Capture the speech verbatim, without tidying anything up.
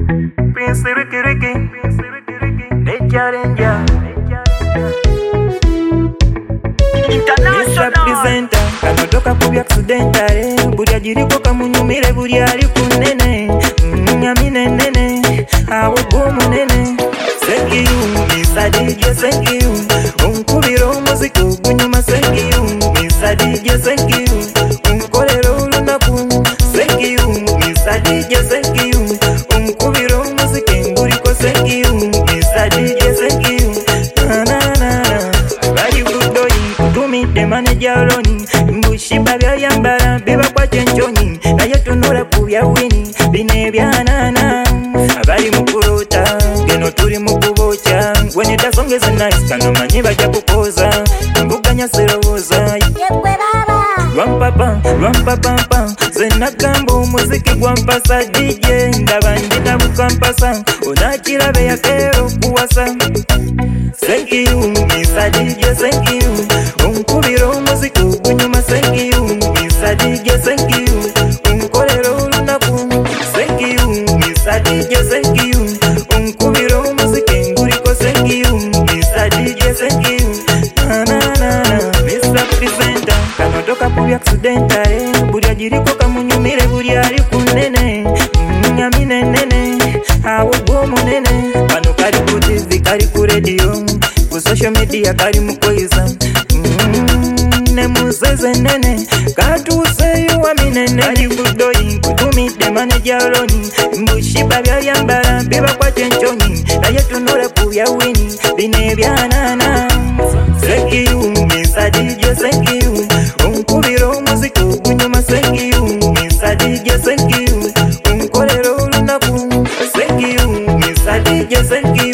Prince Ricky Ricky, Danger Danger, International Presenter, kanotoka kubi accidentale, buri ajiriko kamunyumire buri ali kunene, nyamine nene, awo bomu nene. Thank you, Mister D J, thank you. Unkubiro umuziki ugunyuma, thank you, Mister D J, thank you. Unkolero ulunaku, thank you, Mister D J, thank you. Unkubiro umuziki nguriko, thank you, Mister D J, thank you. Na na na, bari budoyi kutumide manager Roni, mbushimba bya yambara biba kwa chenchoni, naye tunura kubya wini bine bya nana. Abari mukurota geno turi mukubocha, when it song is nice kano manyi bajja kukoza, mbuganya serowoza yekwe baba rwampapa rwampapa zena gambo muziki gwampasa D J ndabandi nabukampasa onakira be yakero kuwasa. Thank you, Mister D J, thank you. Unkubiro umuziki ugunyuma, thank you, Mister D J, thank you. Unkolero ulunaku, thank you, Mister D J, thank you. Unkubiro umuziki nguriko, thank you, Mister D J, thank you. Na na na, Mister Presenter, kanotoka kubi accidentale, buri ajiriko kamunyumire buri ali kunene, nyamine nene, awo bomu nene. Pano kari ku T V, kari ku radio, ku social media kari mukoiza, ne museze nene, katuse yuwa minene. Kari budoyi kutumide manager Roni, mbushiba bya yambara biba kwa chenchoni, naye tunura kubya wini bine bya nana. Thank you, Mister D J, thank you. Unkubiro umuziki ugunyuma, thank you, Mister D J, thank you. Unkolero ulunaku, thank you, Mister D J, thank you.